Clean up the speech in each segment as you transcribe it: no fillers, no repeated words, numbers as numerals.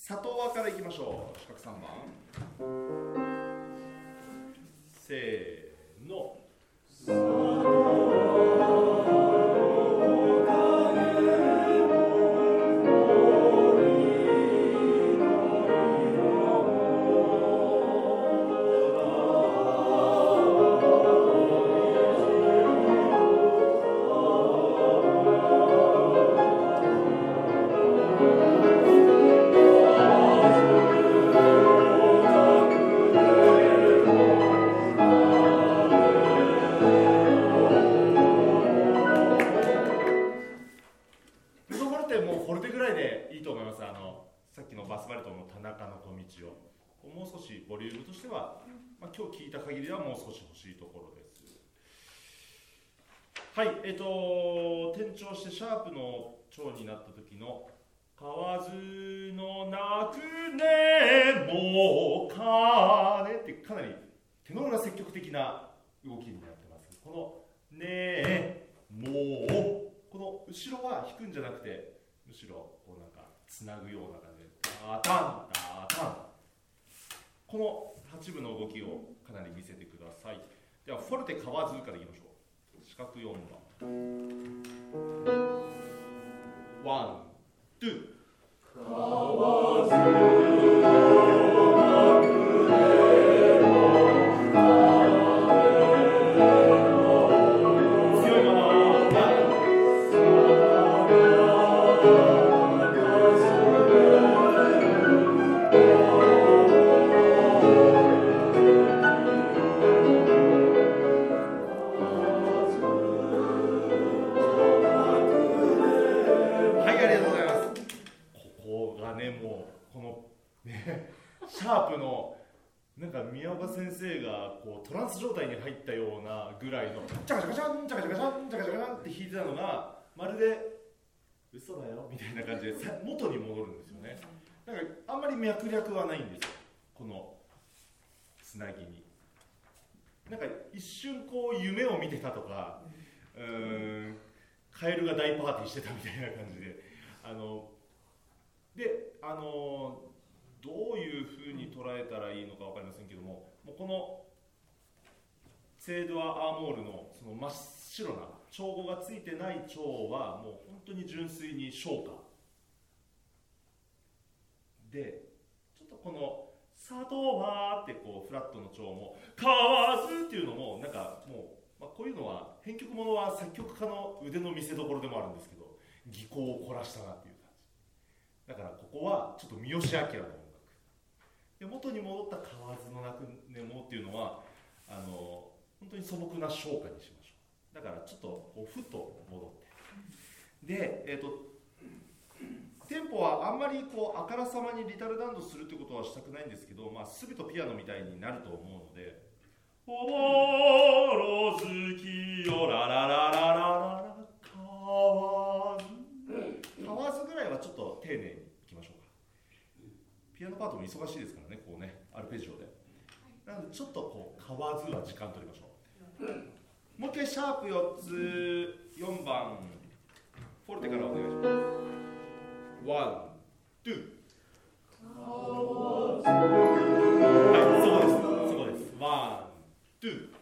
里和からいきましょう。四角3番。せーの。もう少しボリュームとしては、今日聞いた限りではもう少し欲しいところです。はい、転調してシャープの調になった時の河津の泣くねもかねってかなりテノールが積極的な動きになってます。このねもこの後ろは弾くんじゃなくてむしろこうなんかつなぐような感じでタタンタタン、この8部の動きをかなり見せてください。ではフォルテ河津からいきましょう。四角4番。ワン、ツー。河津シャープのなんか宮岡先生がこうトランス状態に入ったようなぐらいのチャカチャカチャンチャカチャカチャンチャカチャカチャンって弾いてたのがまるで嘘だよみたいな感じで元に戻るんですよね。なんかあんまり脈略はないんですよ、このつなぎに。なんか一瞬こう夢を見てたとか、カエルが大パーティーしてたみたいな感じで、どういうふうに捉えたらいいのか分かりませんけども、もうこのセードア・アーモールのその真っ白な調語がついてない調はもう本当に純粋に昇華で、ちょっとこの佐藤はってこうフラットの調も河津っていうのもなんかもう、こういうのは編曲ものは作曲家の腕の見せ所でもあるんですけど、技巧を凝らしたなっていう感じだから、ここはちょっと三好明の音楽で元に戻った河津の泣くねもっていうのは本当に素朴な昇華にしましょう。だからちょっとこうふっと戻ってで、テンポはあんまりこうあからさまにリタルダンドするってことはしたくないんですけど、すべとピアノみたいになると思うので、おぼろ月よララララララ河津ぐらいはちょっと丁寧にいきましょうか。ピアノパートも忙しいですからね、こうねアルペジオで。なのでちょっとこう河津は時間取りましょう。もう一回シャープ4つ4番フォルテからお願いします。ワン、ツー。はい、そこです。ワン、ツー。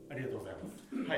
ありがとうございます。はい、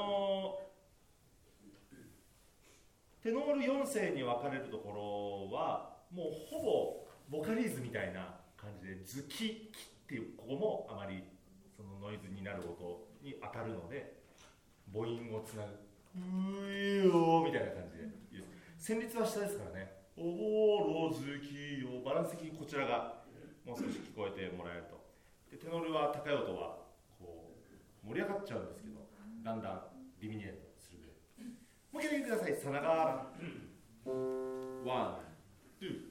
テノール4声に分かれるところはもうほぼボカリーズみたいな感じでズキキっていうここもあまりそのノイズになる音に当たるので母音をつなぐういよみたいな感じでいいです。旋律は下ですからね。おぼろずきよ、バランス的にこちらがもう少し聞こえてもらえると。でテノールは高い音はこう盛り上がっちゃうんですけど、だんだんディミネートするぐらい。もう一回言ってください。さながらワン、ツー